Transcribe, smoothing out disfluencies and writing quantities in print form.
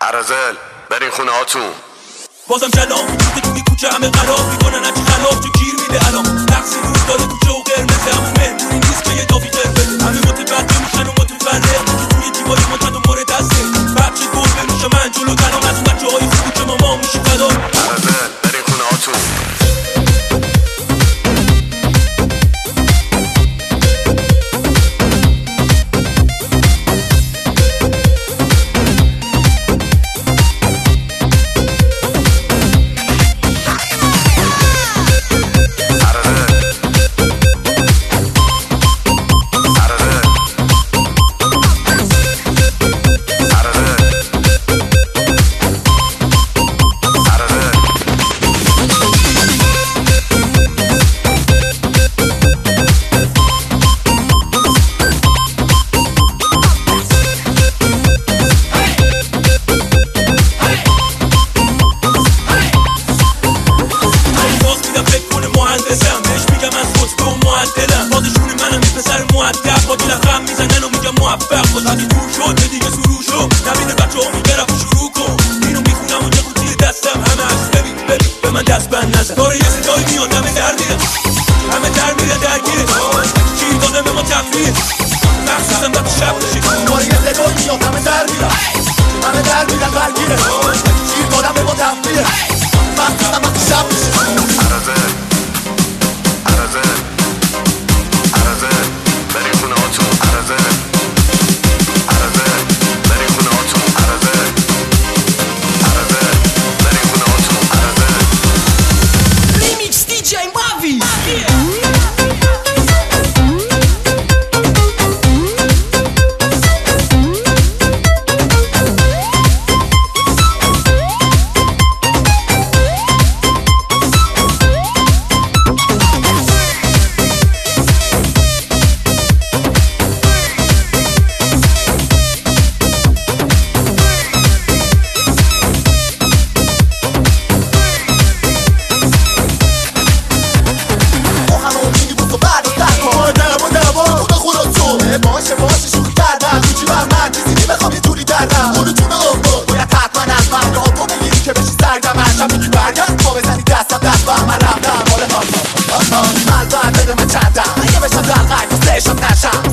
ارزل برین خونه هاتون. بازم کلام وجود توی کوچه همه قرار میکنن هرچی خلاف تو گیر میده الان نقصی روز داره کوچه و قرمزه همون مهمونی نیست که یه دافی قرمزه همه متبدل میشن و متفرق که توی جیبای متد و مورد دسته بچه گل بمیشه من جلو تنام از بچه های خوبی که ماما میشه فدا. ارزل برین خونه هاتون. بهش میگم از خطبه و معدلم بازشون منم یه پسر معدب با لقم میزنن و میگم موفق باز حدی دور شد دیگه سرو شد نبینه بچه ها میگرف و شروع کن اینو میخونم و چه قوطی دستم همه از ببین به من دست بند نزن داره یه صدایی میاد همه در میره همه در میره درگیره شیر دادم به ما تفریه مخصوصم وقتی شب باشی داره یه صدایی میاد همه در میره همه در میره درگیره شیر دادم به ما تفریه مخصوصم وقتی شب باشی. باشه شوخی کردم هیچی بر من چیزی نمیخوام یه جوری دردم اونو جون افتاد باید حتما از من یا تو بگیری که بشی سرگم هرشم میگی برگرد با بزنی دستم دست با من رفتم حال من بده من چندم اگه بشم دلقک دوستشم نشم